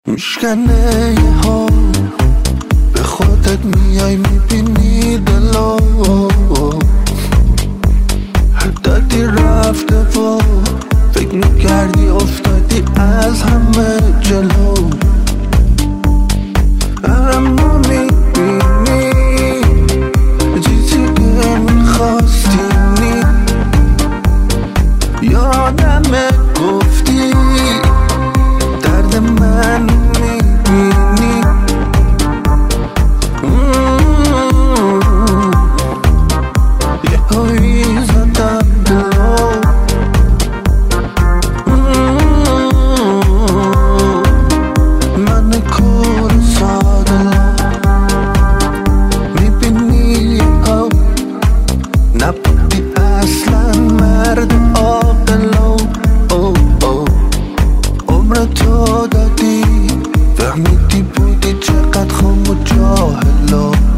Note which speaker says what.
Speaker 1: میشکنه یه ها به خودت میای میبینی دلو دادی رفته و فکر میکردی افتادی از همه جلو اما میبینی چیزی که میخواستی نی یادمه گفتی درد من میبینی یه هایی زدم دلو من کور ساده میبینی یه ها نبودی اصلا مرد عاقلو عمر تو دادی فهمیدی بودی چقدر خم و جاهلو